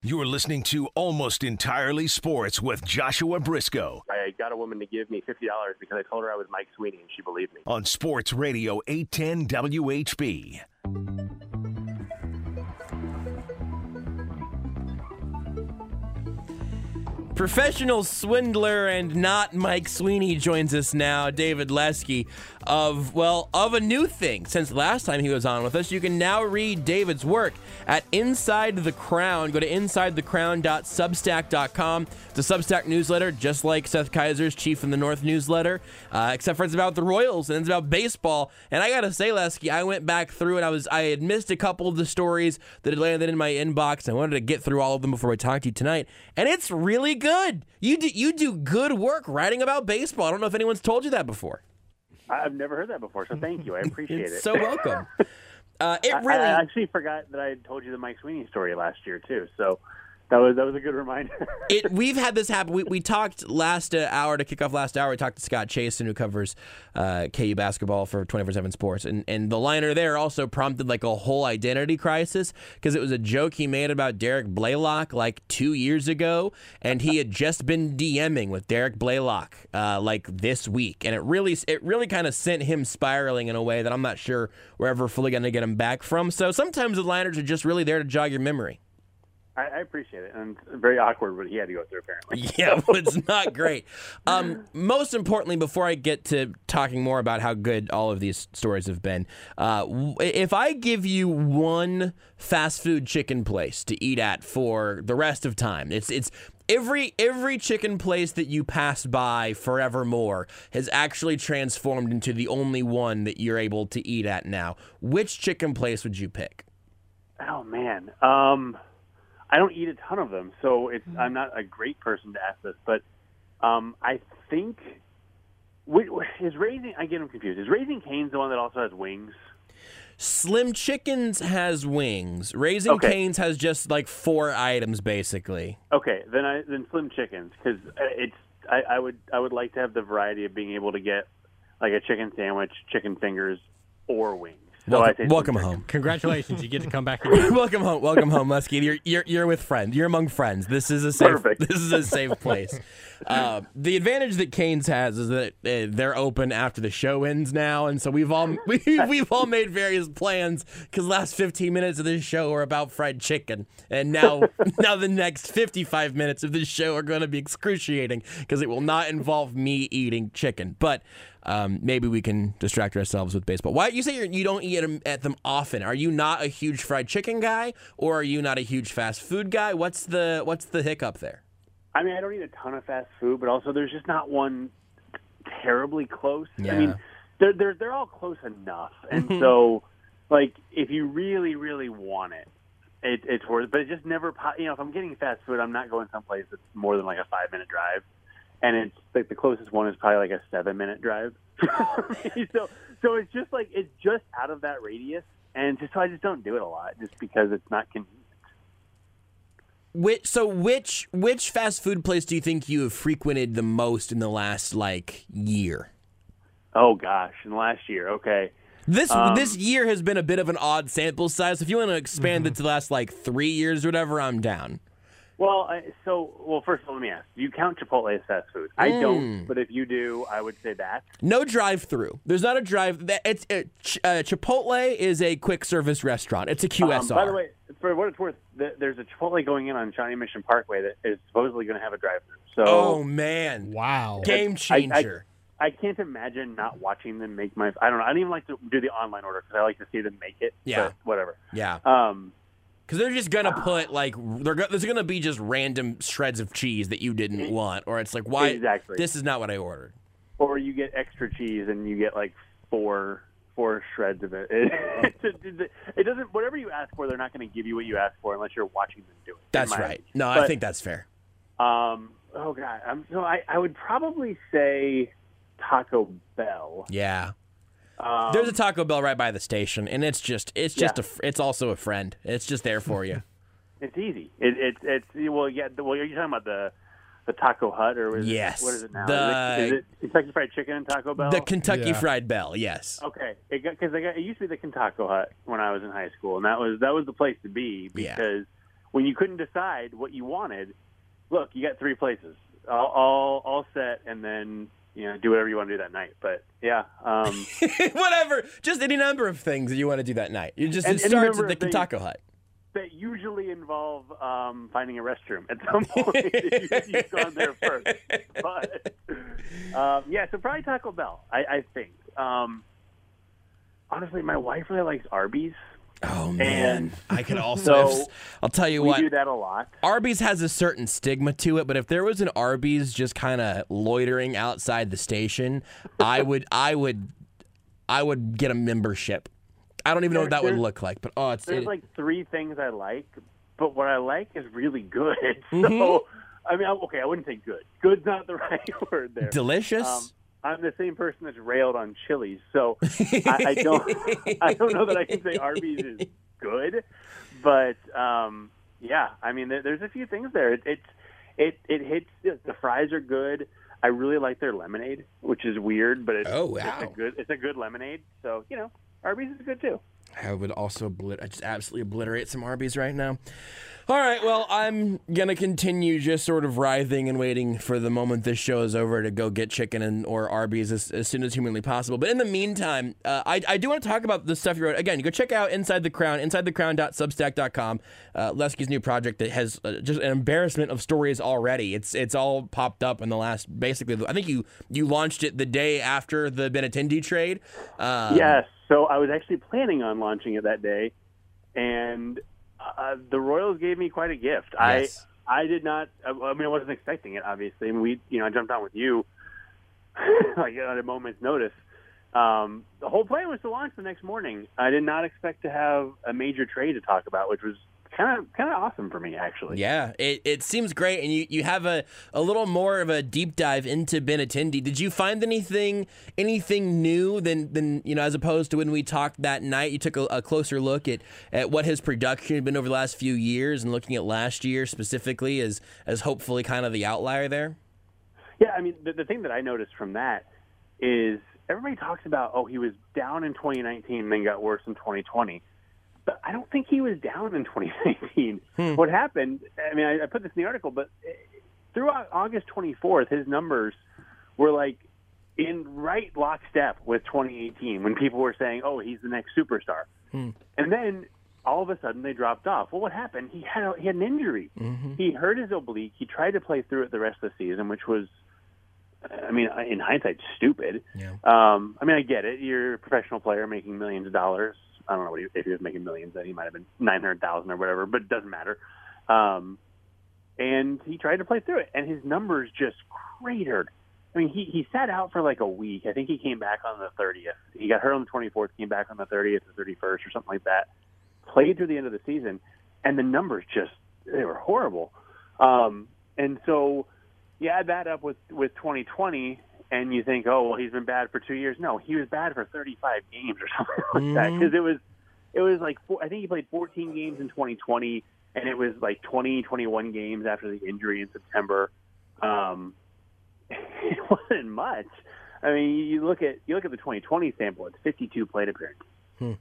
You're listening to Almost Entirely Sports with Joshua Briscoe I got a woman to give me $50 because I told her I was Mike Sweeney, and she believed me. on Sports Radio 810 WHB. Professional swindler and not Mike Sweeney joins us now, David Lesky, of a new thing. Since last time he was on with us, you can now read David's work at Inside the Crown. Go to insidethecrown.substack.com. It's a Substack newsletter, just like Seth Kaiser's Chief in the North newsletter, except for it's about the Royals and it's about baseball. And I gotta say, Lesky, I went back through and I had missed a couple of the stories that had landed in my inbox. I wanted to get through all of them before I talked to you tonight, and it's really good. You do good work writing about baseball. I don't know if anyone's told you that before. I've never heard that before, so thank you. I appreciate it. So welcome. I actually forgot that I had told you the Mike Sweeney story last year, too, so that was a good reminder. We've had this happen. We talked last hour to kick off last hour. We talked to Scott Chasen, who covers KU basketball for 24/7 Sports, and the liner there also prompted like a whole identity crisis because it was a joke he made about Derek Blaylock like 2 years ago, and he had just been DMing with Derek Blaylock like this week, and it really kind of sent him spiraling in a way that I'm not sure we're ever fully going to get him back from. So sometimes the liners are just really there to jog your memory. I appreciate it, and it's very awkward what he had to go through, apparently. Yeah, it's not great. Most importantly, before I get to talking more about how good all of these stories have been, if I give you one fast food chicken place to eat at for the rest of time, it's every chicken place that you pass by forevermore has actually transformed into the only one that you're able to eat at now. Which chicken place would you pick? Oh, man. I don't eat a ton of them, so I'm not a great person to ask this, but I think is Raising. I get them confused. Is Raising Cane's the one that also has wings? Slim Chickens has wings. Raising Cane's has just like 4 items, basically. Okay, then Slim Chickens, because I would like to have the variety of being able to get like a chicken sandwich, chicken fingers, or wings. So welcome home. Congratulations, you get to come back again. Welcome home, Lesky. You're with friends. You're among friends. This is a safe place. The advantage that Cane's has is that they're open after the show ends now, and so we've all made various plans because the last 15 minutes of this show are about fried chicken, and now the next 55 minutes of this show are going to be excruciating because it will not involve me eating chicken, but. Maybe we can distract ourselves with baseball. Why you say you don't eat at them often? Are you not a huge fried chicken guy, or are you not a huge fast food guy? What's the hiccup there? I mean, I don't eat a ton of fast food, but also there's just not one terribly close. Yeah. I mean, they're all close enough, and so like if you really really want it, it's worth it. But it just never. If I'm getting fast food, I'm not going someplace that's more than like a 5-minute drive. And it's like the closest one is probably like a 7-minute drive. so it's just like it's just out of that radius, and so I just don't do it a lot, just because it's not convenient. Which fast food place do you think you have frequented the most in the last like year? Oh gosh, in the last year, okay. This year has been a bit of an odd sample size. If you want to expand it to the last like 3 years or whatever, I'm down. Well, first of all, let me ask. Do you count Chipotle as fast food? I don't, but if you do, I would say that. No drive-through. There's not a drive. Chipotle is a quick-service restaurant. It's a QSR. By the way, for what it's worth, there's a Chipotle going in on Shawnee Mission Parkway that is supposedly going to have a drive-through. So, oh, man. Wow. Game changer. I can't imagine not watching them make my – I don't know. I don't even like to do the online order because I like to see them make it. Yeah. But whatever. Yeah. Because they're just going to put, like, there's going to be just random shreds of cheese that you didn't want. Or it's like, why? Exactly. This is not what I ordered. Or you get extra cheese and you get, like, four shreds of it. It doesn't, whatever you ask for, they're not going to give you what you ask for unless you're watching them do it. That's right. No, I think that's fair. Oh, God. I would probably say Taco Bell. Yeah. There's a Taco Bell right by the station, and it's it's also a friend. It's just there for you. It's easy. You're talking about the Taco Hut, or yes. What is it now? Is it Kentucky Fried Chicken and Taco Bell? The Kentucky Fried Bell, yes. Okay, because it used to be the Kentucky Hut when I was in high school, and that was the place to be because when you couldn't decide what you wanted, look, you got 3 places, all set, and then do whatever you want to do that night. But yeah, whatever, just any number of things that you want to do that night. It starts at the Taco Hut. That usually involve finding a restroom at some point if you've gone there first. But so probably Taco Bell, I think. Honestly, my wife really likes Arby's. Oh, man. I could also... I'll tell you what. We do that a lot. Arby's has a certain stigma to it, but if there was an Arby's just kind of loitering outside the station, I would get a membership. I don't even know what that would look like, but there's like 3 things I like, but what I like is really good. So, I mean, okay, I wouldn't say good. Good's not the right word there. Delicious? I'm the same person that's railed on Chili's, so I don't know that I can say Arby's is good, but I mean, there's a few things there. It hits. The fries are good. I really like their lemonade, which is weird, but it's a good lemonade. So Arby's is good too. I would also I just absolutely obliterate some Arby's right now. All right, well, I'm going to continue just sort of writhing and waiting for the moment this show is over to go get chicken or Arby's as soon as humanly possible. But in the meantime, I do want to talk about the stuff you wrote. Again, you go check out Inside the Crown, insidethecrown.substack.com, Lesky's new project that has just an embarrassment of stories already. It's all popped up in the last, basically, I think you launched it the day after the Benintendi trade. Yes, so I was actually planning on launching it that day, and... the Royals gave me quite a gift. Yes. I did not. I mean, I wasn't expecting it. Obviously, I mean, I jumped on with you like at a moment's notice. The whole plan was to launch the next morning. I did not expect to have a major trade to talk about, which was kind of awesome for me, actually. Yeah, it seems great, and you have a little more of a deep dive into Benintendi. Did you find anything new than as opposed to when we talked that night? You took a closer look at what his production had been over the last few years, and looking at last year specifically as hopefully kind of the outlier there. Yeah, I mean, the thing that I noticed from that is everybody talks about, he was down in 2019 and then got worse in 2020. But I don't think he was down in 2019. What happened, I mean, I put this in the article, but throughout August 24th, his numbers were like in right lockstep with 2018 when people were saying, he's the next superstar. And then all of a sudden they dropped off. Well, what happened? He had an injury. Mm-hmm. He hurt his oblique. He tried to play through it the rest of the season, which was, I mean, in hindsight, stupid. Yeah. I mean, I get it. You're a professional player making millions of dollars. I don't know if he was making millions, then he might have been 900,000 or whatever, but it doesn't matter. And he tried to play through it, and his numbers just cratered. I mean, he sat out for like a week. I think he came back on the 30th. He got hurt on the 24th, came back on the 30th or 31st or something like that. Played through the end of the season, and the numbers they were horrible. And so you add that up with 2020, and you think, he's been bad for 2 years. No, he was bad for 35 games or something like that. Because it was like, I think he played 14 games in 2020, and it was like 21 games after the injury in September. It wasn't much. I mean, you look at the 2020 sample, it's 52 plate appearances.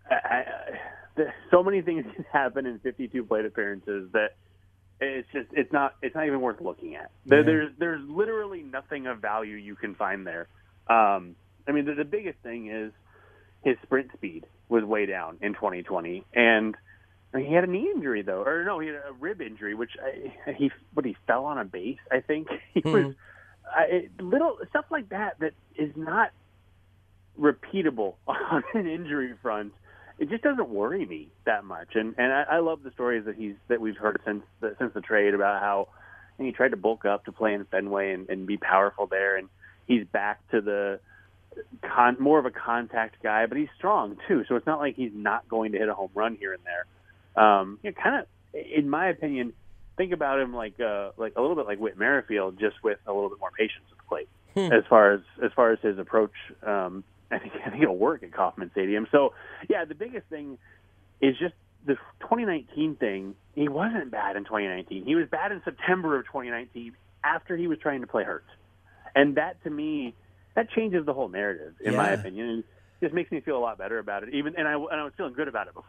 So many things can happen in 52 plate appearances that it's not even worth looking at. There's literally nothing of value you can find there. I mean, the biggest thing is his sprint speed was way down in 2020, and I mean, he had a knee injury though, or no, he had a rib injury, which he fell on a base. I think he was little stuff like that is not repeatable on an injury front. It just doesn't worry me that much, and I love the stories that we've heard since the trade about how he tried to bulk up to play in Fenway and be powerful there, and he's back to the more of a contact guy, but he's strong too. So it's not like he's not going to hit a home run here and there. Kind of, in my opinion, think about him like a little bit like Whit Merrifield, just with a little bit more patience at the plate as far as his approach. I think it'll work at Kauffman Stadium. So, yeah, the biggest thing is just the 2019 thing. He wasn't bad in 2019. He was bad in September of 2019 after he was trying to play hurt. And that, to me, that changes the whole narrative, in my opinion. And just makes me feel a lot better about it. And I was feeling good about it before.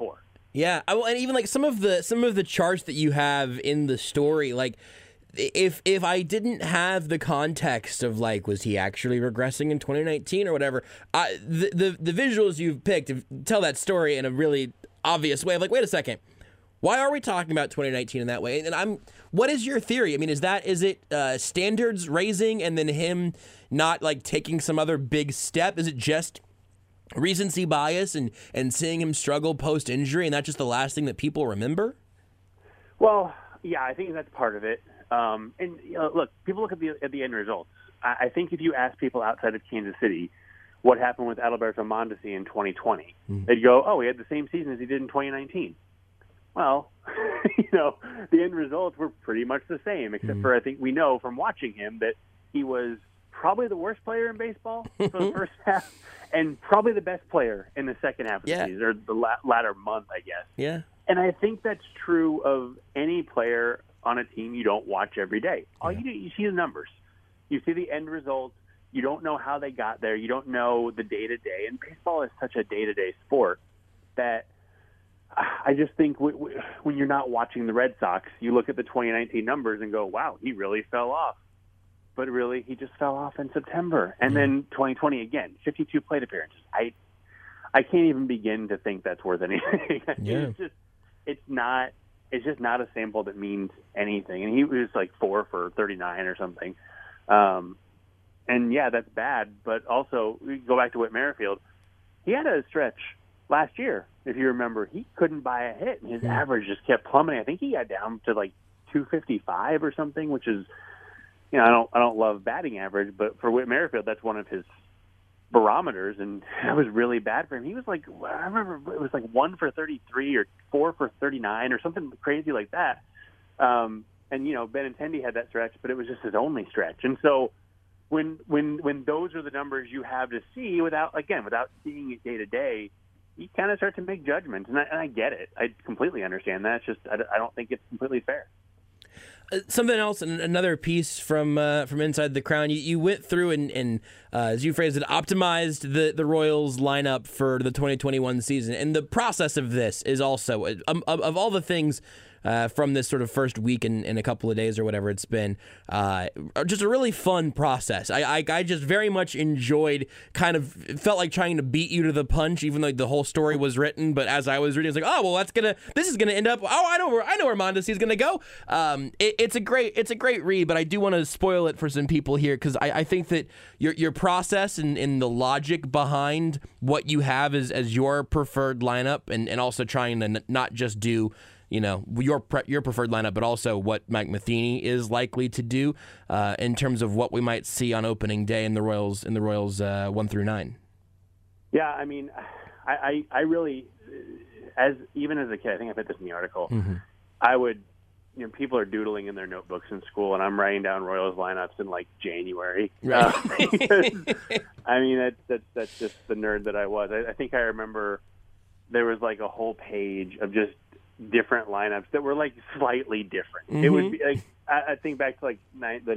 Yeah, and even like some of the charts that you have in the story, like if I didn't have the context of like was he actually regressing in 2019 or whatever, the visuals you've picked tell that story in a really obvious way. Of like, wait a second, why are we talking about 2019 in that way? And what is your theory? I mean, is it standards raising and then him not like taking some other big step? Is it just recency bias and seeing him struggle post-injury, and that's just the last thing that people remember? Well, yeah, I think that's part of it. And look, people look at the end results. I think if you ask people outside of Kansas City what happened with Adalberto Mondesi in 2020, they'd go, "Oh, he had the same season as he did in 2019." Well, the end results were pretty much the same, except for I think we know from watching him that he was probably the worst player in baseball for the first half, and probably the best player in the second half of the season, or the latter month, I guess. Yeah. And I think that's true of any player on a team you don't watch every day. All you do, you see the numbers. You see the end results. You don't know how they got there. You don't know the day-to-day. And baseball is such a day-to-day sport that I just think when you're not watching the Red Sox, you look at the 2019 numbers and go, wow, he really fell off. But really, he just fell off in September. And then 2020 again, 52 plate appearances. I can't even begin to think that's worth anything. Yeah. It's just not a sample that means anything. And he was like 4 for 39 or something. And yeah, that's bad. But also, we go back to Whit Merrifield. He had a stretch last year, if you remember. He couldn't buy a hit, and his average just kept plummeting. I think he got down to like 255 or something, which is, I don't love batting average, but for Whit Merrifield, that's one of his barometers, and that was really bad for him. He was like, I remember it was like 1 for 33 or 4 for 39 or something crazy like that. And Benintendi had that stretch, but it was just his only stretch. And so when those are the numbers you have to see without seeing it day to day, you kind of start to make judgments. And I get it. I completely understand that. It's just I don't think it's completely fair. Something else, another piece from Inside the Crown. You went through and as you phrased it, optimized the Royals lineup for the 2021 season. And the process of this is also, of all the things from this sort of first week in a couple of days or whatever it's been, just a really fun process. I just very much enjoyed, kind of felt like trying to beat you to the punch, even though the whole story was written. But as I was reading, I was like, oh well, this is gonna end up. Oh, I know where Mondesi is gonna go. It's a great read, but I do want to spoil it for some people here because I think that your process and the logic behind what you have as your preferred lineup, and also trying to not just do your preferred lineup, but also what Mike Matheny is likely to do in terms of what we might see on opening day in the Royals 1 through 9. Yeah, I mean, I really, even as a kid, I think I put this in the article. Mm-hmm. I would, people are doodling in their notebooks in school, and I'm writing down Royals lineups in like January. Right. Because, I mean, that's just the nerd that I was. I think I remember there was like a whole page of just different lineups that were like slightly different. Mm-hmm. It would be like, I think back to like the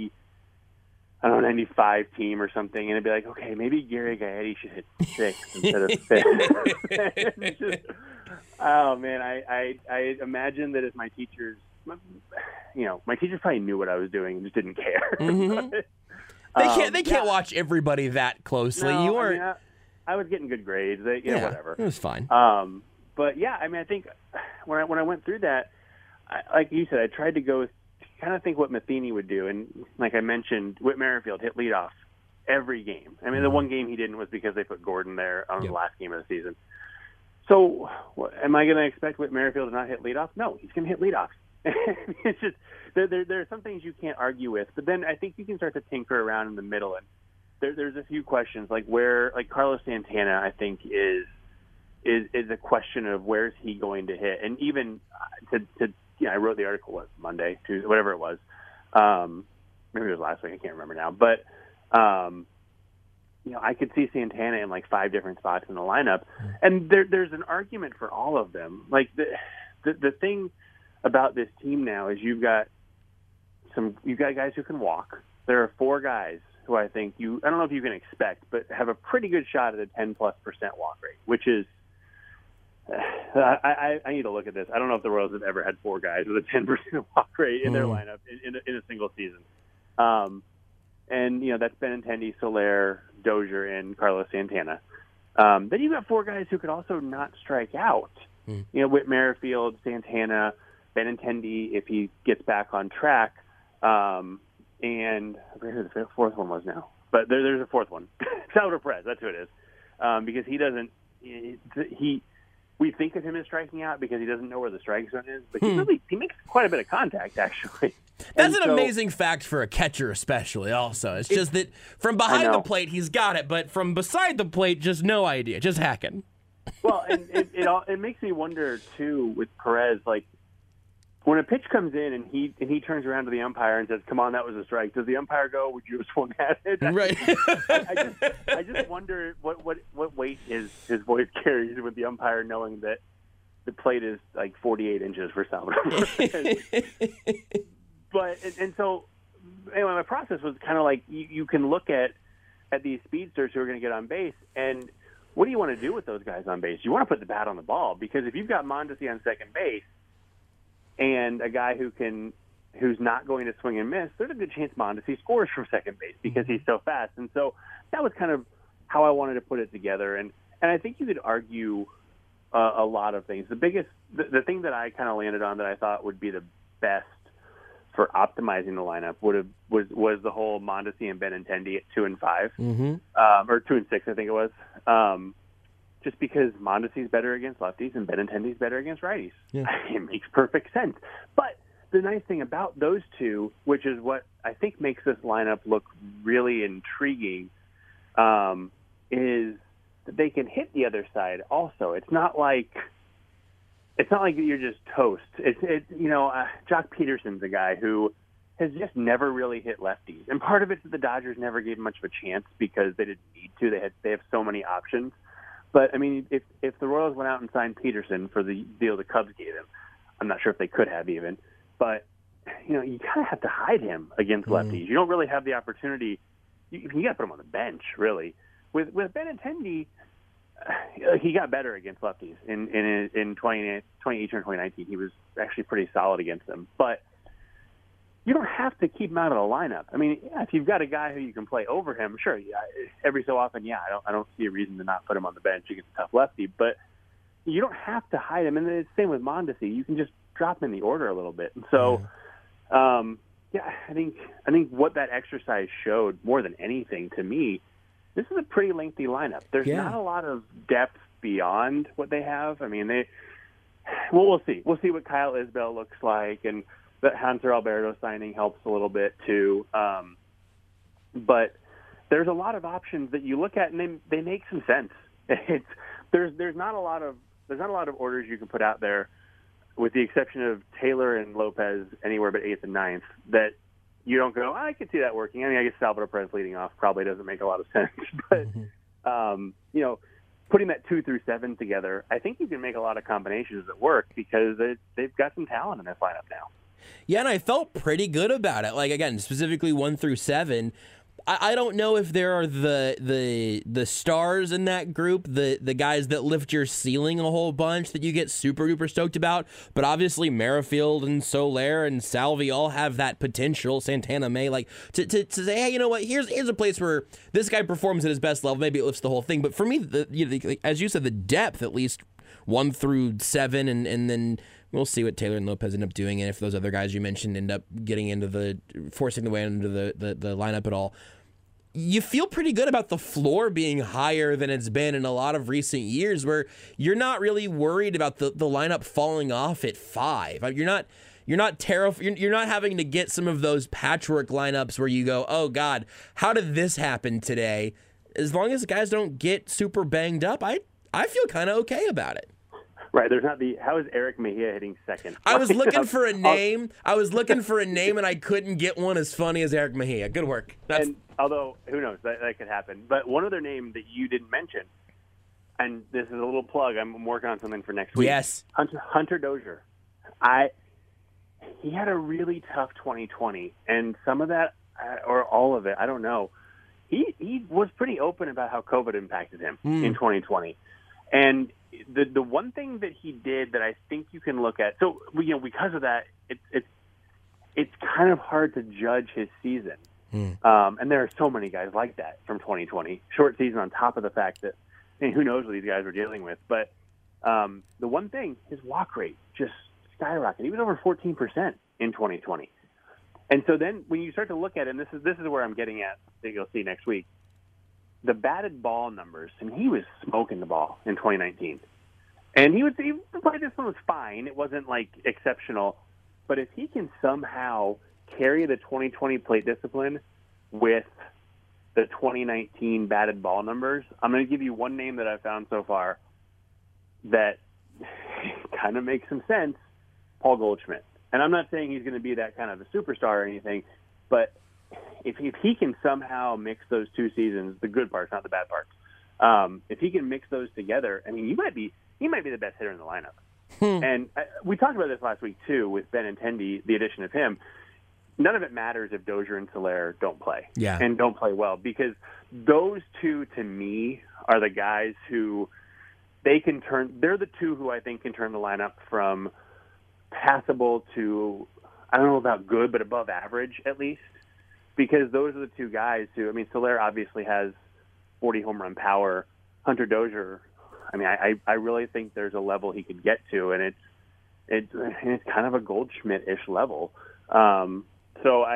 95 team or something, and it'd be like, okay, maybe Gary Gaetti should hit 6 instead of 5. Just, oh man, I imagine that if my teachers, my teachers probably knew what I was doing and just didn't care. Mm-hmm. They can't watch everybody that closely. No, you weren't. I was getting good grades. Whatever. It was fine. But yeah, I mean, I think when I went through that, like you said, I tried to kind of think what Matheny would do. And like I mentioned, Whit Merrifield hit leadoff every game. I mean, the one game he didn't was because they put Gordon there on the last game of the season. So am I going to expect Whit Merrifield to not hit leadoff? No, he's going to hit leadoff. It's just there are some things you can't argue with. But then I think you can start to tinker around in the middle. And there's a few questions like Carlos Santana, I think, is a question of where's he going to hit. And even I wrote the article, Monday, Tuesday, whatever it was. Maybe it was last week. I can't remember now. But, I could see Santana in like 5 different spots in the lineup. And there's an argument for all of them. Like the thing about this team now is you've got guys who can walk. There are 4 guys who I think I don't know if you can expect, but have a pretty good shot at a 10+% walk rate, which is, I need to look at this. I don't know if the Royals have ever had 4 guys with a 10% walk rate in their lineup in a single season. And, that's Benintendi, Soler, Dozier, and Carlos Santana. Then you got 4 guys who could also not strike out. Whit Merrifield, Santana, Benintendi, if he gets back on track. And I forget who the 4th one was now. But there's a 4th one. Salvador Perez, that's who it is. Because he doesn't we think of him as striking out because he doesn't know where the strike zone is, but he makes quite a bit of contact, actually. That's an amazing fact for a catcher, especially. Also, it's just that from behind the plate he's got it, but from beside the plate, just no idea, just hacking. Well, and it makes me wonder too with Perez, like when a pitch comes in and he turns around to the umpire and says, "Come on, that was a strike." Does the umpire go, "Would you have swung at it?" Right. I just wonder what weight his voice carries with the umpire knowing that the plate is like 48 inches for Salvador. But and so anyway, my process was kind of like you can look at these speedsters who are going to get on base, and what do you want to do with those guys on base? You want to put the bat on the ball, because if you've got Mondesi on second base and a guy who's not going to swing and miss, there's a good chance Mondesi scores from second base because he's so fast. And so that was kind of how I wanted to put it together. And I think you could argue a lot of things. The thing that I kind of landed on that I thought would be the best for optimizing the lineup was the whole Mondesi and Benintendi at 2 and 5, or 2 and 6, I think it was. Just because Mondesi's better against lefties and Benintendi's better against righties. Yeah. It makes perfect sense. But the nice thing about those two, which is what I think makes this lineup look really intriguing, is that they can hit the other side also. It's not like you're just toast. Jock Peterson's a guy who has just never really hit lefties. And part of it's that the Dodgers never gave him much of a chance because they didn't need to. They have so many options. But, I mean, if the Royals went out and signed Peterson for the deal the Cubs gave him, I'm not sure if they could have even. But, you kind of have to hide him against lefties. You don't really have the opportunity. You got to put him on the bench, really. With Benintendi, he got better against lefties in 2018 or 2019. He was actually pretty solid against them. But you don't have to keep him out of the lineup. I mean, if you've got a guy who you can play over him, sure. Yeah, every so often, I don't see a reason to not put him on the bench against a tough lefty. But you don't have to hide him. And it's the same with Mondesi. You can just drop him in the order a little bit. And so, I think what that exercise showed more than anything to me, this is a pretty lengthy lineup. There's not a lot of depth beyond what they have. I mean, we'll see. We'll see what Kyle Isbell looks like, and that Hanser Alberto signing helps a little bit too. But there's a lot of options that you look at, and they make some sense. There's not a lot of orders you can put out there, with the exception of Taylor and Lopez anywhere but 8th and 9th, that you don't go, I could see that working. I mean, I guess Salvador Perez leading off probably doesn't make a lot of sense. But, putting that 2 through 7 together, I think you can make a lot of combinations that work because they've got some talent in their lineup now. Yeah, and I felt pretty good about it. Like, again, specifically 1 through 7. I don't know if there are the stars in that group, the guys that lift your ceiling a whole bunch that you get super duper stoked about. But obviously Merrifield and Soler and Salvi all have that potential. Santana may, like, to say, hey, you know what? Here's a place where this guy performs at his best level. Maybe it lifts the whole thing. But for me, as you said, the depth, at least 1 through 7, and then we'll see what Taylor and Lopez end up doing, and if those other guys you mentioned end up forcing the way into the lineup at all. You feel pretty good about the floor being higher than it's been in a lot of recent years, where you're not really worried about the lineup falling off at 5. You're not terrified. You're not having to get some of those patchwork lineups where you go, oh God, how did this happen today? As long as guys don't get super banged up, I feel kind of okay about it. Right, there's not how is Eric Mejia hitting second? I was looking for a name. And I couldn't get one as funny as Eric Mejia. Good work. And although, who knows, that could happen. But one other name that you didn't mention, and this is a little plug, I'm working on something for next week. Yes. Hunter Dozier. He had a really tough 2020, and some of that, or all of it, I don't know. He was pretty open about how COVID impacted him in 2020. And the one thing that he did that I think you can look at, so because of that, it's kind of hard to judge his season. And there are so many guys like that from 2020, short season on top of the fact that who knows what these guys were dealing with. But the one thing, his walk rate just skyrocketed. He was over 14% in 2020. And so then when you start to look at it, and this is where I'm getting at, that you'll see next week, the batted ball numbers, and he was smoking the ball in 2019. And he played this one was fine. It wasn't like exceptional. But if he can somehow carry the 2020 plate discipline with the 2019 batted ball numbers, I'm going to give you one name that I've found so far that kind of makes some sense, Paul Goldschmidt. And I'm not saying he's going to be that kind of a superstar or anything, but if he can somehow mix those two seasons, the good parts, not the bad parts, if he can mix those together, I mean, he might be the best hitter in the lineup. And we talked about this last week, too, with Benintendi, the addition of him. None of it matters if Dozier and Soler don't play and don't play well, because those two, to me, are the guys who they're the two who I think can turn the lineup from passable to, I don't know about good, but above average at least, because those are the two guys who, I mean, Soler obviously has 40 home run power. Hunter Dozier, I mean, I really think there's a level he could get to, and it's kind of a Goldschmidt-ish level. So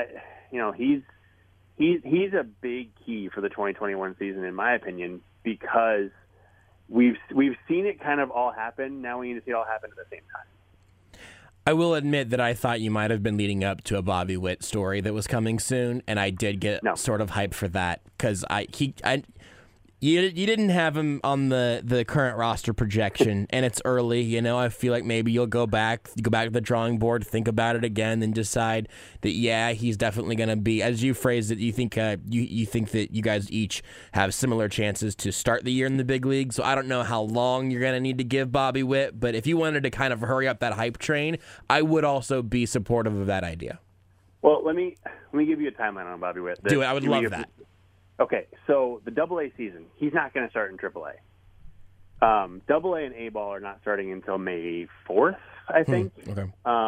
he's a big key for the 2021 season, in my opinion, because we've seen it kind of all happen. Now we need to see it all happen at the same time. I will admit that I thought you might have been leading up to a Bobby Witt story that was coming soon, and I did get sort of hyped for that because you didn't have him on the current roster projection, and it's early. I feel like maybe you'll go back to the drawing board, think about it again, and decide that he's definitely going to be, as you phrased it. You think you think that you guys each have similar chances to start the year in the big league. So I don't know how long you're going to need to give Bobby Witt, but if you wanted to kind of hurry up that hype train, I would also be supportive of that idea. Well, let me give you a timeline on Bobby Witt. Do it. I would love that. Okay, so the AA season, he's not going to start in AAA. AA and A-ball are not starting until May 4th, I think. Okay.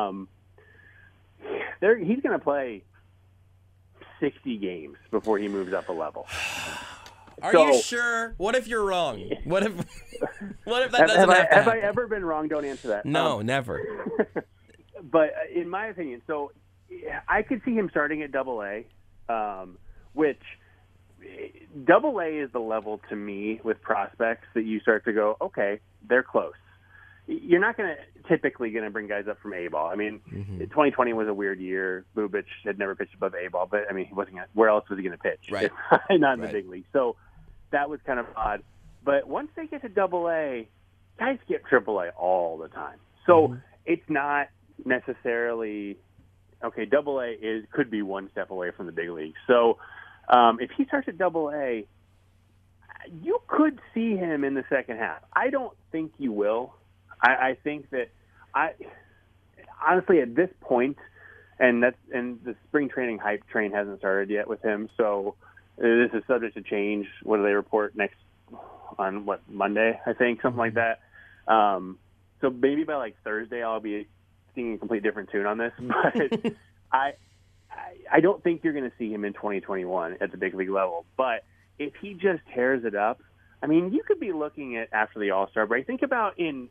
He's going to play 60 games before he moves up a level. Are you sure? What if you're wrong? What if that doesn't happen? Have I ever been wrong? Don't answer that. No, never. But in my opinion, so I could see him starting at AA, which – AA is the level to me with prospects that you start to go, okay, they're close. You're not typically going to bring guys up from A-ball. I mean, 2020 was a weird year. Bubic had never pitched above A-ball, but I mean, he wasn't. Where else was he going to pitch? Right. Not in the big league. So that was kind of odd. But once they get to AA, guys get AAA all the time. So it's not necessarily okay. AA could be one step away from the big league. So. If he starts at AA, you could see him in the second half. I don't think you will. I think that honestly at this point, and the spring training hype train hasn't started yet with him. So this is subject to change. What do they report on Monday? I think something like that. So maybe by like Thursday, I'll be singing a complete different tune on this. But I don't think you're going to see him in 2021 at the big league level. But if he just tears it up, I mean, you could be looking at after the All-Star break. Think about in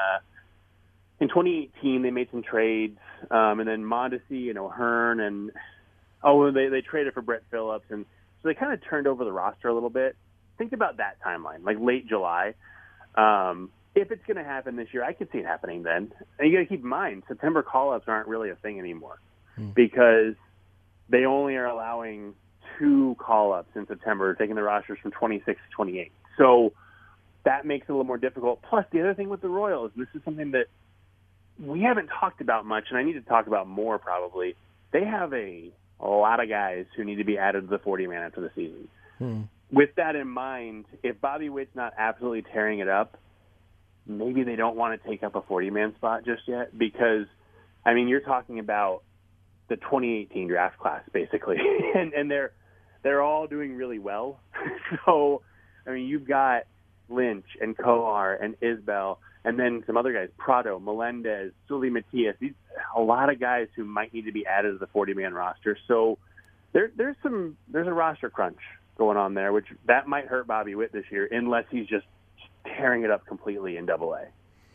2018, they made some trades, and then Mondesi and O'Hearn, and they traded for Brett Phillips, and so they kind of turned over the roster a little bit. Think about that timeline, like late July. If it's going to happen this year, I could see it happening then. And you got to keep in mind, September call-ups aren't really a thing anymore because they only are allowing 2 call-ups in September, taking the rosters from 26 to 28. So that makes it a little more difficult. Plus, the other thing with the Royals, this is something that we haven't talked about much, and I need to talk about more probably. They have a lot of guys who need to be added to the 40-man after the season. With that in mind, if Bobby Witt's not absolutely tearing it up, maybe they don't want to take up a 40-man spot just yet because, I mean, you're talking about the 2018 draft class, basically, and they're all doing really well. So, I mean, you've got Lynch and Kohar and Isbell, and then some other guys, Prado, Melendez, Sully Matias. A lot of guys who might need to be added to the 40-man roster. So there's a roster crunch going on there, which that might hurt Bobby Witt this year unless he's just tearing it up completely in Double-A.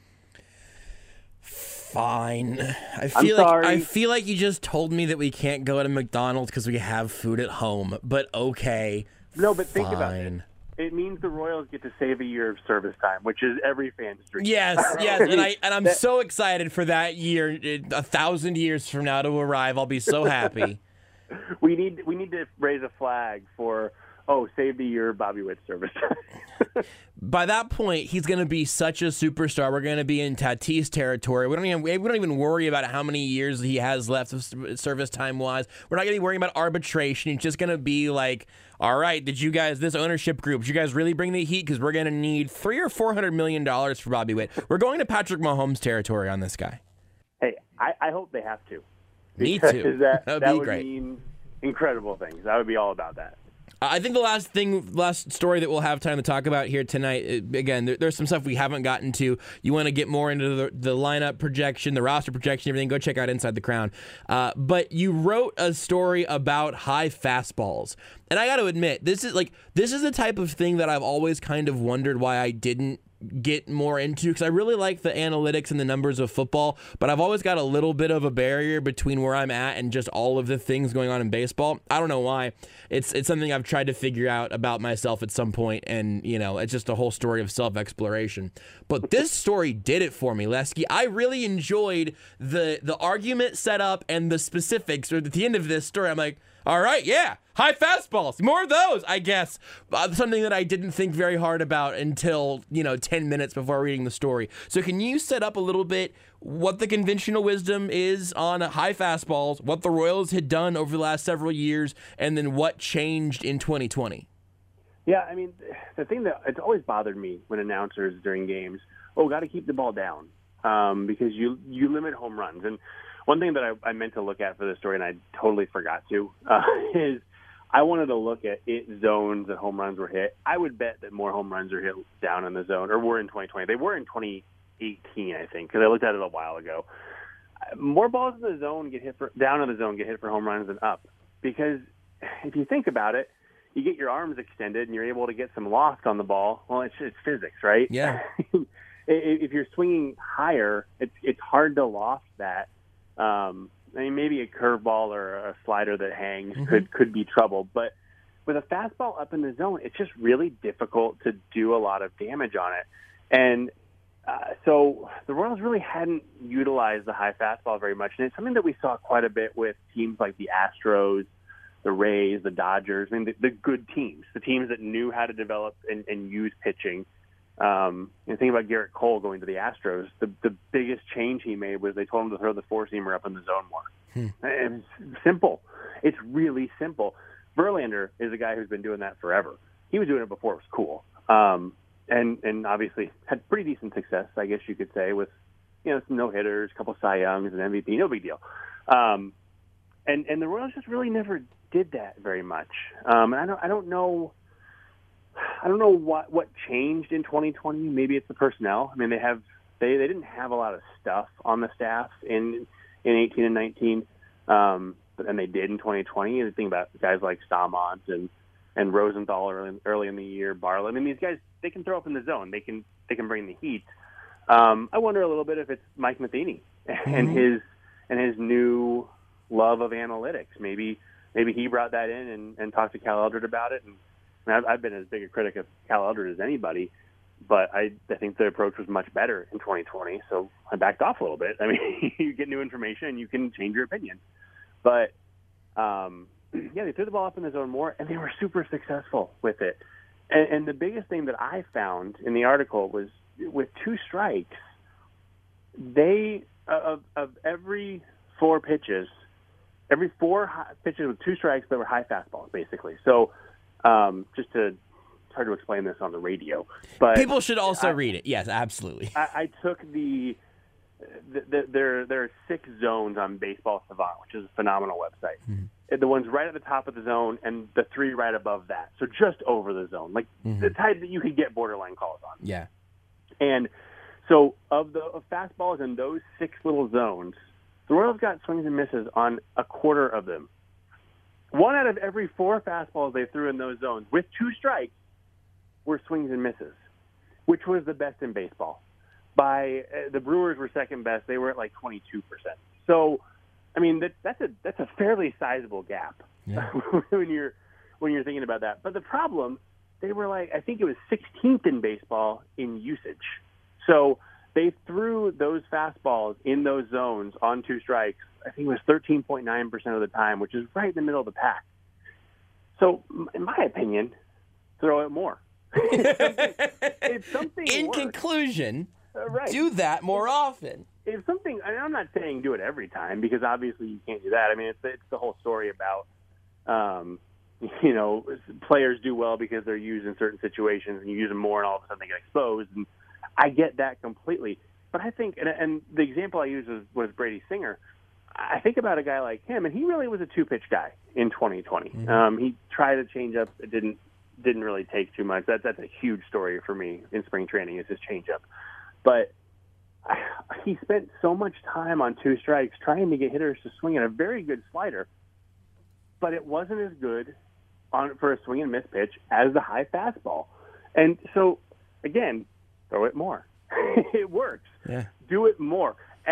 Fine. I feel like you just told me that we can't go to McDonald's because we have food at home. But okay. No, but think about it. It means the Royals get to save a year of service time, which is every fan's dream. Yes, and I'm so excited for that year. 1,000 years from now to arrive, I'll be so happy. We need to raise a flag for save the year of Bobby Witt's service time. By that point, he's going to be such a superstar. We're going to be in Tatis territory. We don't even worry about how many years he has left of service time wise. We're not going to be worrying about arbitration. It's just going to be like, all right, this ownership group, did you guys really bring the heat? Because we're going to need $300 or $400 million for Bobby Witt. We're going to Patrick Mahomes territory on this guy. Hey, I hope they have to. Me too. That would be great. Mean incredible things. I would be all about that. I think the last story that we'll have time to talk about here tonight, again, there's some stuff we haven't gotten to. You want to get more into the lineup projection, the roster projection, everything, go check out Inside the Crown. But you wrote a story about high fastballs. And I got to admit, this is the type of thing that I've always kind of wondered why I didn't get more into, because I really like the analytics and the numbers of football, but I've always got a little bit of a barrier between where I'm at and just all of the things going on in baseball. I don't know why. It's something I've tried to figure out about myself at some point, and it's just a whole story of self-exploration. But this story did it for me, Lesky. I really enjoyed the argument set up and the specifics. Or at the end of this story, I'm like, all right, yeah, high fastballs, more of those, I guess. Something that I didn't think very hard about until 10 minutes before reading the story. So can you set up a little bit what the conventional wisdom is on high fastballs, what the Royals had done over the last several years, and then what changed in 2020? Yeah, I mean, the thing that it's always bothered me when announcers during games, got to keep the ball down because you limit home runs. And one thing that I meant to look at for this story, and I totally forgot to, is I wanted to look at zones that home runs were hit. I would bet that more home runs are hit down in the zone, or were in 2020. They were in 2018, I think, because I looked at it a while ago. More balls in the zone down in the zone get hit for home runs than up, because if you think about it, you get your arms extended and you're able to get some loft on the ball. Well, it's physics, right? Yeah. If you're swinging higher, it's hard to loft that. I mean, maybe a curveball or a slider that hangs could be trouble, but with a fastball up in the zone, it's just really difficult to do a lot of damage on it. And so the Royals really hadn't utilized the high fastball very much, and it's something that we saw quite a bit with teams like the Astros, the Rays, the Dodgers. I mean, the good teams, the teams that knew how to develop and use pitching. Think about Garrett Cole going to the Astros. The biggest change he made was they told him to throw the four-seamer up in the zone more. It's simple. It's really simple. Verlander is a guy who's been doing that forever. He was doing it before it was cool. And obviously had pretty decent success, I guess you could say, with some no-hitters, a couple Cy Youngs, an MVP, no big deal. And the Royals just really never did that very much. And I don't know what changed in 2020. Maybe it's the personnel. I mean, they didn't have a lot of stuff on the staff in 18 and 19, but then they did in 2020. And think about guys like Stamont and Rosenthal early in the year, Barlow. I mean, these guys, they can throw up in the zone. They can bring the heat. I wonder a little bit if it's Mike Matheny and his new love of analytics. Maybe he brought that in and talked to Cal Eldred about it. And I've been as big a critic of Cal Eldred as anybody, but I think the approach was much better in 2020, so I backed off a little bit. I mean, you get new information and you can change your opinion. But, they threw the ball up in the zone more, and they were super successful with it. And the biggest thing that I found in the article was with two strikes, they, of every four pitches with two strikes that were high fastballs, basically. So, it's hard to explain this on the radio, but people should also read it. Yes, absolutely. I took the there are 6 zones on Baseball Savant, which is a phenomenal website. The ones right at the top of the zone and the 3 right above that. So just over the zone, like the type that you could get borderline calls on. Yeah. And so of fastballs in those 6 little zones, the Royals got swings and misses on a quarter of them. 1 out of every 4 fastballs they threw in those zones with 2 strikes were swings and misses, which was the best in baseball. The Brewers were second best. They were at like 22%. So, I mean, that's a fairly sizable gap when you're thinking about that. But the problem, they were like, I think it was 16th in baseball in usage. So they threw those fastballs in those zones on 2 strikes, I think it was 13.9% of the time, which is right in the middle of the pack. So, in my opinion, throw it more. If something in works, conclusion, right. do that more often. If something, and I'm not saying do it every time because obviously you can't do that. I mean, it's the whole story about, players do well because they're used in certain situations, and you use them more, and all of a sudden they get exposed. And I get that completely. But I think, and the example I used was Brady Singer. I think about a guy like him, and he really was a 2-pitch guy in 2020. He tried a changeup. It didn't really take too much. That's a huge story for me in spring training is his changeup. But he spent so much time on 2 strikes trying to get hitters to swing at a very good slider, but it wasn't as good for a swing and miss pitch as the high fastball. And so, again, throw it more. It works. Yeah. Do it more.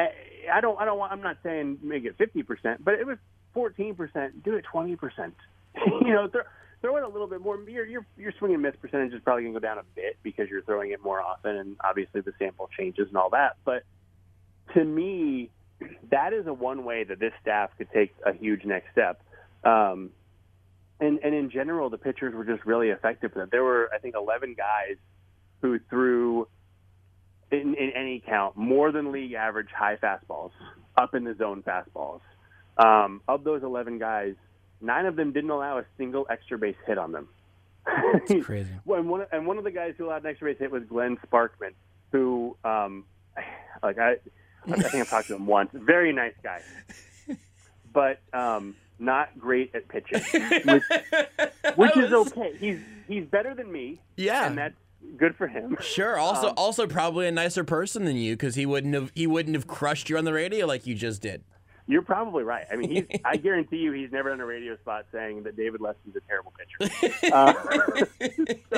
I'm not saying make it 50%, but it was 14%. Do it 20%. Throw it a little bit more. Your swing and miss percentage is probably going to go down a bit because you're throwing it more often, and obviously the sample changes and all that. But to me, that is one way that this staff could take a huge next step. And in general, the pitchers were just really effective. There were, I think, 11 guys who threw, in any count, more than league average high fastballs, up in the zone fastballs. Of those 11 guys, 9 of them didn't allow a single extra base hit on them. That's crazy. And one of the guys who allowed an extra base hit was Glenn Sparkman, who, I think I've talked to him once. Very nice guy, but not great at pitching, which is okay. He's better than me. Yeah, and that's good for him. Sure. Also probably a nicer person than you because he wouldn't have crushed you on the radio like you just did. You're probably right. I mean, I guarantee you he's never done a radio spot saying that David Leston's a terrible pitcher.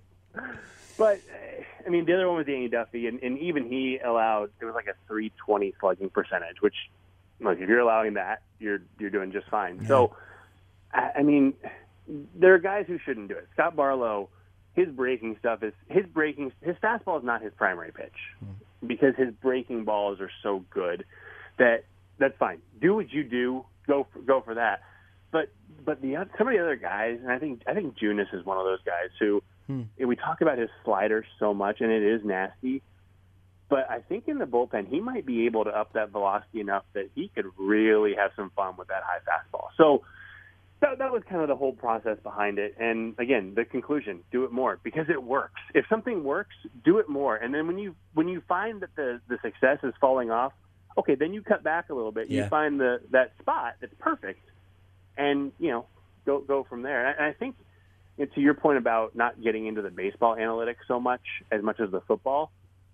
But, I mean, the other one was Danny Duffy, and even he allowed, it was like a 320 slugging percentage, which, look, if you're allowing that, you're doing just fine. Yeah. So, I mean, there are guys who shouldn't do it. Scott Barlow, his breaking stuff his fastball is not his primary pitch because his breaking balls are so good that's fine. Do what you do. Go for that. But some of the other guys, and I think Junis is one of those guys who we talk about his slider so much, and it is nasty. But I think in the bullpen, he might be able to up that velocity enough that he could really have some fun with that high fastball. So that was kind of the whole process behind it. And again, the conclusion: do it more because it works. If something works, do it more. And then when you find that the success is falling off, okay, then you cut back a little bit. You find that spot that's perfect, and go from there. And I think to your point about not getting into the baseball analytics so much as the football,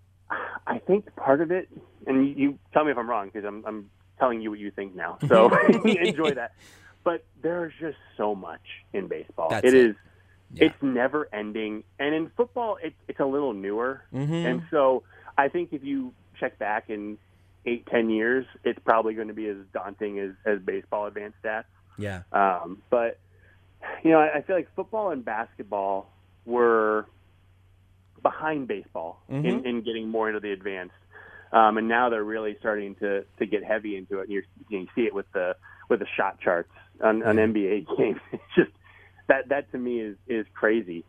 I think part of it, and you tell me if I'm wrong because I'm telling you what you think now. So enjoy that. But there's just so much in baseball. It's never ending, and in football, it's a little newer. And so I think if you check back in 8-10 years, it's probably going to be as daunting as baseball advanced stats. Yeah. But I feel like football and basketball were behind baseball in getting more into the advanced, and now they're really starting to get heavy into it. And you see it with the shot charts on NBA games. It's just that to me is crazy.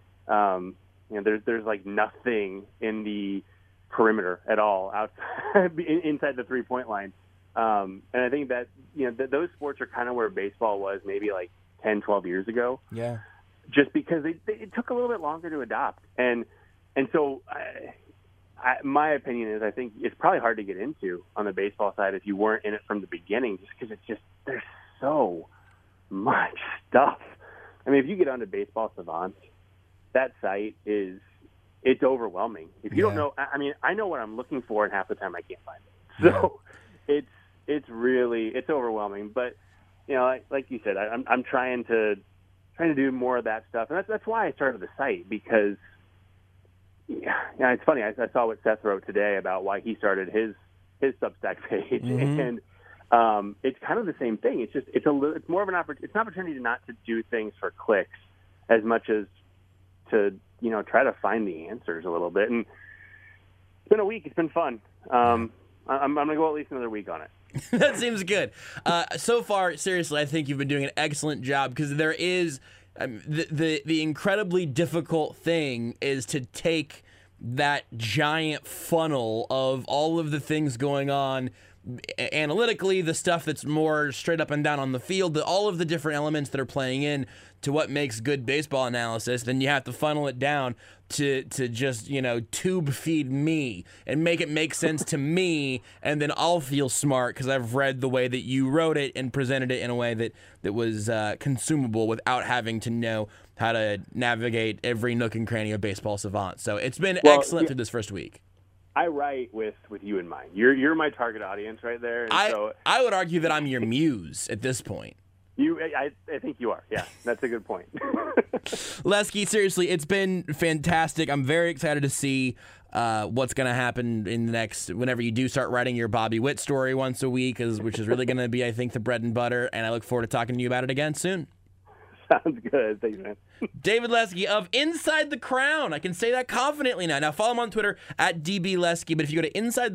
There's like nothing in the perimeter at all outside inside the 3-point line. And I think that those sports are kind of where baseball was maybe like 10-12 years ago. Yeah. Just because it took a little bit longer to adopt. And so my opinion is I think it's probably hard to get into on the baseball side if you weren't in it from the beginning, just because there's so much stuff. I mean, if you get onto Baseball Savant, that site it's overwhelming. If you don't know, I mean, I know what I'm looking for, and half the time I can't find it. So it's really overwhelming. But like you said, I'm trying to do more of that stuff, and that's why I started the site, because it's funny. I saw what Seth wrote today about why he started his Substack page, and it's kind of the same thing. It's more of an opportunity not to do things for clicks as much as to try to find the answers a little bit. And it's been a week. It's been fun. I'm going to go at least another week on it. That seems good. So far, seriously, I think you've been doing an excellent job, because there is the incredibly difficult thing is to take that giant funnel of all of the things going on analytically, the stuff that's more straight up and down on the field, all of the different elements that are playing in to what makes good baseball analysis. Then you have to funnel it down to just, tube feed me and make it make sense to me, and then I'll feel smart because I've read the way that you wrote it and presented it in a way that was consumable without having to know how to navigate every nook and cranny of Baseball Savant. So it's been excellent through this first week. I write with you in mind. You're my target audience right there. And I would argue that I'm your muse at this point. I think you are. Yeah, that's a good point. Lesky, seriously, it's been fantastic. I'm very excited to see what's going to happen whenever you do start writing your Bobby Witt story once a week, which is really going to be, I think, the bread and butter. And I look forward to talking to you about it again soon. Sounds good. Thanks, man. David Lesky of Inside the Crown. I can say that confidently now. Now, follow him on Twitter at DBLesky. But if you go to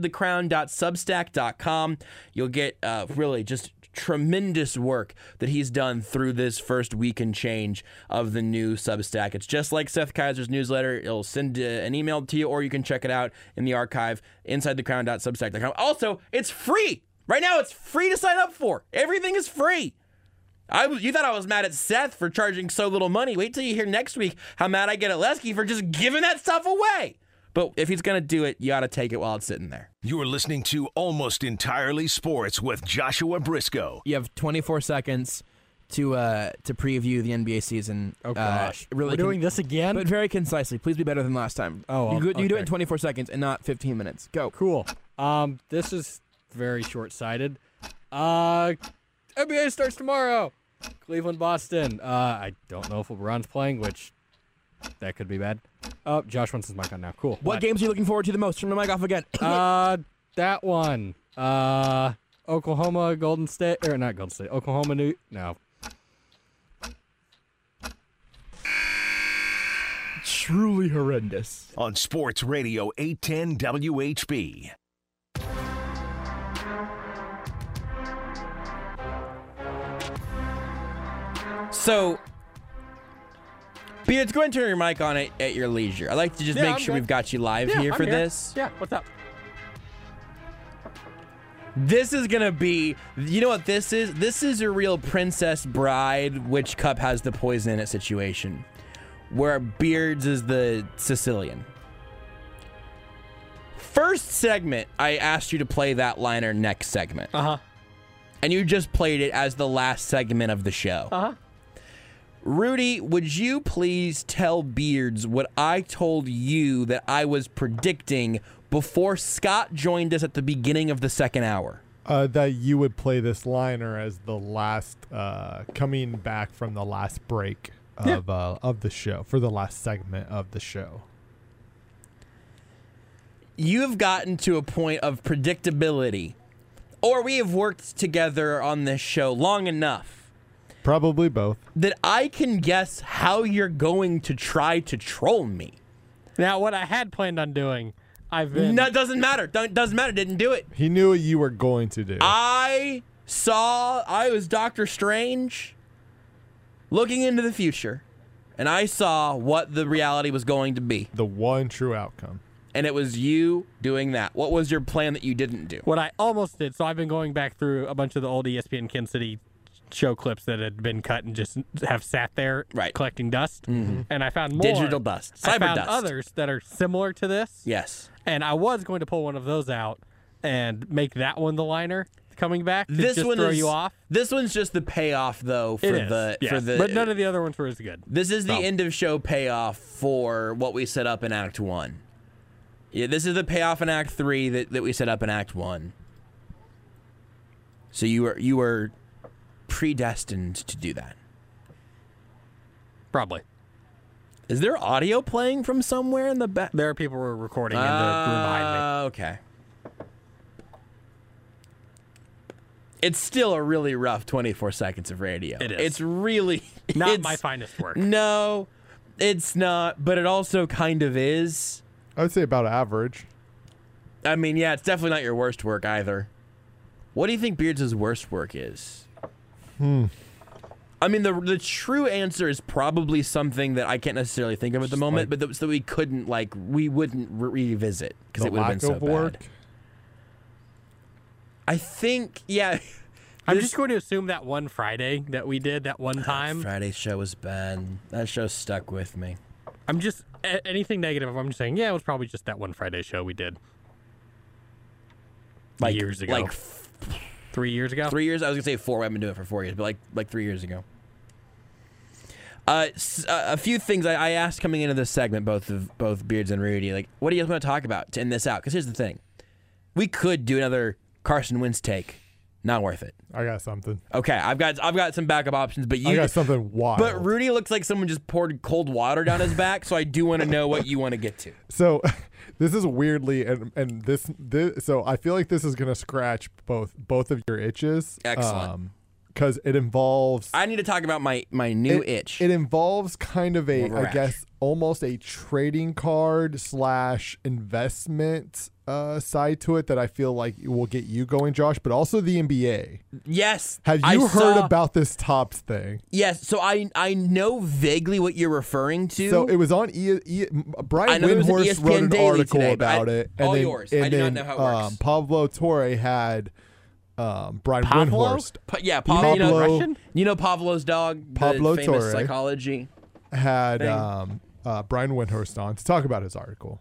insidethecrown.substack.com, you'll get really just tremendous work that he's done through this first week and change of the new Substack. It's just like Seth Kaiser's newsletter. It'll send an email to you, or you can check it out in the archive, insidethecrown.substack.com. Also, it's free. Right now, it's free to sign up for. Everything is free. You thought I was mad at Seth for charging so little money. Wait till you hear next week how mad I get at Lesky for just giving that stuff away. But if he's going to do it, you ought to take it while it's sitting there. You're listening to Almost Entirely Sports with Joshua Briscoe. You have 24 seconds to preview the NBA season. Oh, gosh. We're doing this again? But very concisely. Please be better than last time. You do it in 24 seconds and not 15 minutes. Go. Cool. This is very short-sighted. NBA starts tomorrow. Cleveland, Boston. I don't know if LeBron's playing, which that could be bad. Oh, Josh wants his mic on now. Cool. What games are you looking forward to the most? Turn the mic off again. That one. Oklahoma, Golden State, or not Golden State. Oklahoma, no. Truly horrendous. On Sports Radio 810 WHB. So, Beards, go ahead and turn your mic on at your leisure. I like to just make sure we've got you live here for this. Yeah, what's up? This is going to be, you know what this is? This is a real Princess Bride, which cup has the poison in it situation, where Beards is the Sicilian. First segment, I asked you to play that liner next segment. Uh-huh. And you just played it as the last segment of the show. Uh-huh. Rudy, would you please tell Beards what I told you that I was predicting before Scott joined us at the beginning of the second hour? That you would play this liner as the last, coming back from the last break of the show, for the last segment of the show. You have gotten to a point of predictability, or we have worked together on this show long enough. Probably both. That I can guess how you're going to try to troll me. Now, what I had planned on doing, I've been... No, it doesn't matter. Doesn't matter. Didn't do it. He knew what you were going to do. I was Doctor Strange looking into the future, and I saw what the reality was going to be. The one true outcome. And it was you doing that. What was your plan that you didn't do? What I almost did, so I've been going back through a bunch of the old ESPN Kansas City show clips that had been cut and just have sat there collecting dust. Mm-hmm. And I found more. Digital dust. Cyber I found dust. others that are similar to this. Yes. And I was going to pull one of those out and make that one the liner coming back to This just one throw is, you off. This one's just the payoff, though, for the. But none of the other ones were as good. This is the end of show payoff for what we set up in Act 1. Yeah, this is the payoff in Act 3 that we set up in Act 1. So you were predestined to do that. Probably. Is there audio playing from somewhere in the back? There are people who are recording in the room behind me. Okay. It's still a really rough 24 seconds of radio. It is. It's really... Not my finest work. No, it's not, but it also kind of is. I would say about average. I mean, yeah, it's definitely not your worst work either. What do you think Beards' worst work is? I mean, the true answer is probably something that I can't necessarily think of at the moment, but that we couldn't, we wouldn't revisit because it would have been so bad. I think, yeah. I'm just going to assume that one Friday that we did that one time. Friday's show was bad. That show stuck with me. I'm just, anything negative, I'm just saying, yeah, it was probably just that one Friday show we did. Years ago. 3 years ago? 3 years? I was going to say 4. I've been doing it for 4 years, but like 3 years ago. A few things I asked coming into this segment, both Beards and Rudy, what do you guys want to talk about to end this out? Because here's the thing. We could do another Carson Wentz take. Not worth it. I got something. Okay, I've got some backup options, but I got something wild. But Rudy looks like someone just poured cold water down his back, so I do want to know what you want to get to. So, this is weirdly, and this so I feel like this is gonna scratch both of your itches. Excellent. Because it involves. I need to talk about my new itch. It involves kind of I guess, almost a trading card / investment side to it that I feel like will get you going, Josh, but also the NBA. Yes. Have you heard about this Topps thing? Yes. So I know vaguely what you're referring to. So it was on Brian Windhorst wrote an article about it. And all yours. I do not know how it works. Pablo Torre had Brian Windhorst. Pablo, you know Pablo's dog, Pablo the famous Torre psychology had Brian Windhorst on to talk about his article.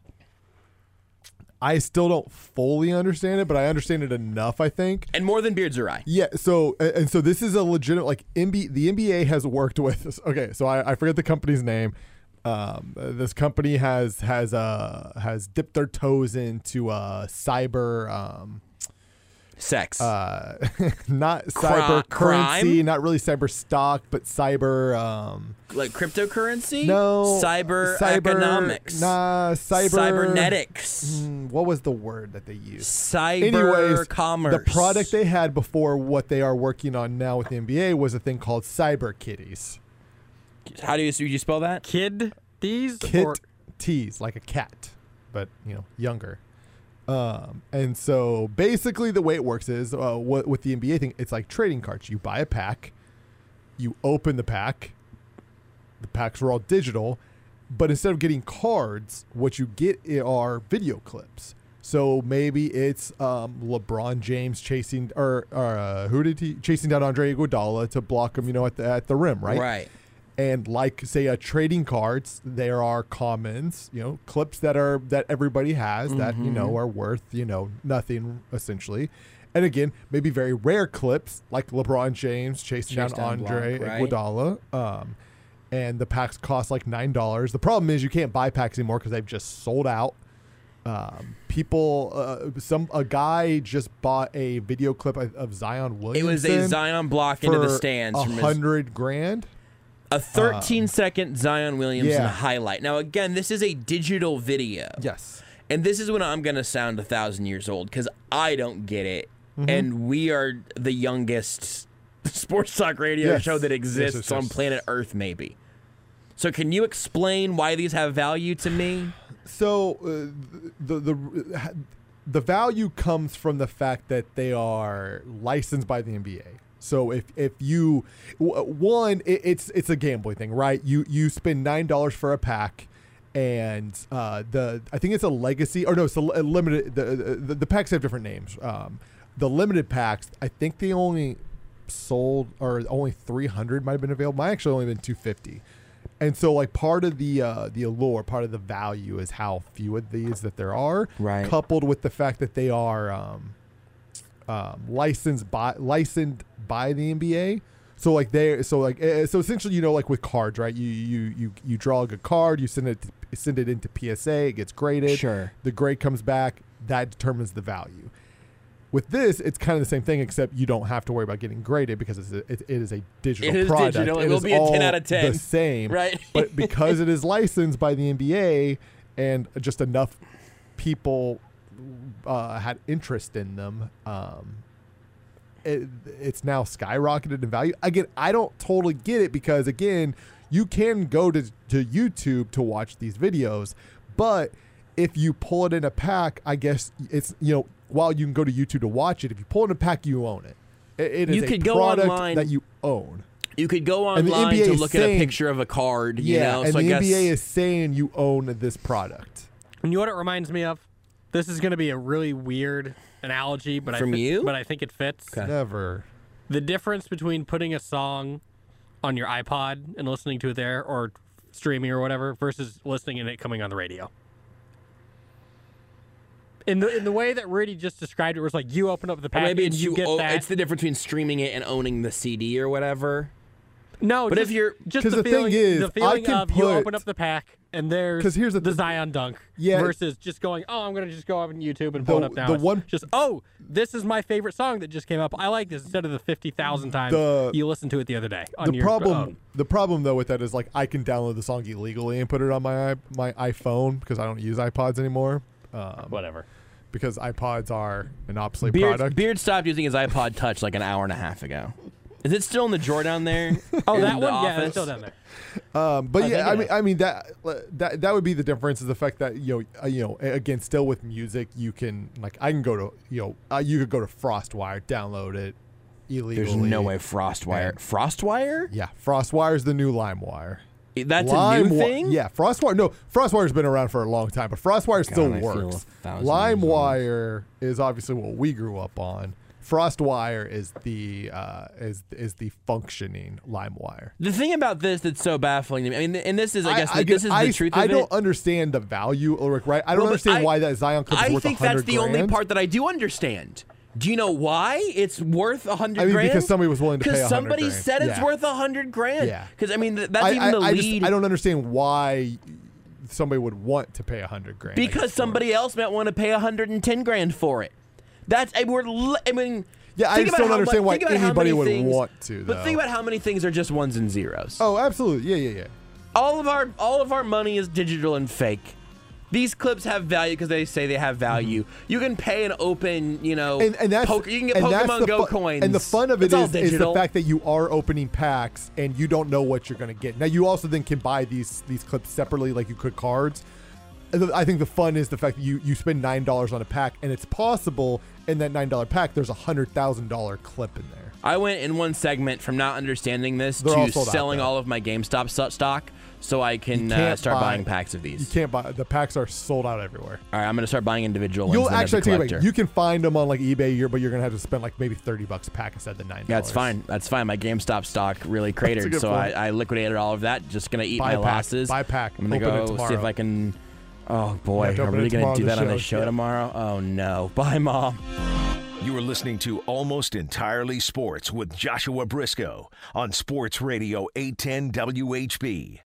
I still don't fully understand it, but I understand it enough, I think. And more than Beards or I. Yeah, so this is a legitimate, the NBA has worked with, okay, so I forget the company's name. This company has dipped their toes into cyber sex. Not cyber currency, not really cyber stock, but cyber like cryptocurrency? No. Cyber economics. Nah, cybernetics. What was the word that they used? Cyber commerce. The product they had before what they are working on now with the NBA was a thing called Cyber Kitties. How do you spell that? Kid-tees? Kit-tees, like a cat, but younger. And so basically the way it works is with the NBA thing, it's like trading cards. You buy a pack, you open the pack, the packs are all digital, but instead of getting cards, what you get are video clips. So maybe it's LeBron James chasing chasing down Andre Iguodala to block him, at the rim, right? Right. And say trading cards, there are commons, clips that everybody has that are worth nothing essentially, and again maybe very rare clips like LeBron James chasing down Andre Iguodala, and the packs cost like $9. The problem is you can't buy packs anymore because they've just sold out. A guy just bought a video clip of Zion Williamson. It was a Zion block into the stands for $100,000. A 13-second Zion Williamson highlight. Now, again, this is a digital video. Yes. And this is when I'm going to sound 1,000 years old because I don't get it. And we are the youngest sports talk radio show that exists on planet Earth, maybe. So can you explain why these have value to me? So the value comes from the fact that they are licensed by the NBA. So if you it's a gambling thing, right? You spend $9 for a pack, and I think it's a legacy, or no, it's a limited. The packs have different names. The limited packs, I think they only sold, or only 300 might have been available. Mine actually only been 250. And so, like, part of the allure, part of the value is how few of these that there are, right? Coupled with the fact that they are licensed by the NBA. So essentially, like with cards, right? You draw a good card, you send it into PSA, it gets graded. Sure. The grade comes back, that determines the value. With this, it's kind of the same thing, except you don't have to worry about getting graded because it is a digital product. Digital. It will be a 10 out of 10. The same, right? But because it is licensed by the NBA and just enough people had interest in them, it's now skyrocketed in value. Again, I don't totally get it because, again, you can go to YouTube to watch these videos, but if you pull it in a pack, I guess it's, while you can go to YouTube to watch it, if you pull it in a pack, you own it. It is a product that you own. You could go online to look at a picture of a card, and so the NBA is saying you own this product. And you know what it reminds me of? This is going to be a really weird analogy, but I think it fits. Okay. Never. The difference between putting a song on your iPod and listening to it there, or streaming or whatever, versus listening and it coming on the radio. In the way that Rudy just described it, where it's like you open up the package and you get that. It's the difference between streaming it and owning the CD or whatever. No, but if you're just the feeling of you open up the pack and there's the Zion dunk, versus just going, I'm going to just go up on YouTube and pull it up now. This is my favorite song that just came up. I like this instead of the 50,000 times you listened to it the other day. The problem though with that is, like, I can download the song illegally and put it on my iPhone because I don't use iPods anymore. Whatever. Because iPods are an obsolete product. Beard stopped using his iPod Touch like an hour and a half ago. Is it still in the drawer down there? That one? Office? Yeah, it's still down there. I mean that would be the difference, is the fact that again, still with music, you can, like, I can go to you could go to FrostWire, download it illegally. There's no way FrostWire? Yeah, FrostWire is the new LimeWire. That's a new thing? Yeah, FrostWire. No, FrostWire's been around for a long time, but FrostWire still works. LimeWire is obviously what we grew up on. FrostWire is the functioning LimeWire. The thing about this that's so baffling to me, I mean, and this is, this is the truth of it. I don't understand the value, Ulrich, right? I don't understand why that Zion clip is worth $100,000. I think that's the only part that I do understand. Do you know why it's worth $100,000? Because somebody was willing to pay $100,000. Because somebody said it's worth $100,000. Yeah. Because that's even the lead. I don't understand why somebody would want to pay $100,000. Because somebody else might want to pay $110,000 for it. I just don't understand why anybody would want to. But think about how many things are just ones and zeros. Oh, absolutely. Yeah. All of our money is digital and fake. These clips have value because they say they have value. Mm-hmm. You can pay and open, and that's, you can get Pokemon Go coins. And the fun of it is the fact that you are opening packs and you don't know what you're going to get. Now, you also then can buy these clips separately, like you could cards. I think the fun is the fact that you spend $9 on a pack, and it's possible in that $9 pack there's a $100,000 clip in there. I went in one segment from not understanding this to selling all of my GameStop stock so I can start buying packs of these. You can't buy. The packs are sold out everywhere. All right, I'm going to start buying individual ones. You'll actually take it back. You can find them on like eBay, but you're going to have to spend like maybe $30 a pack instead of the $9. Yeah, that's fine. That's fine. My GameStop stock really cratered, so I liquidated all of that. Just going to eat my losses. Buy pack. I'm going to go see if I can. Oh boy, are we going to do that on the show tomorrow? Oh no. Bye, Mom. You are listening to Almost Entirely Sports with Joshua Briscoe on Sports Radio 810 WHB.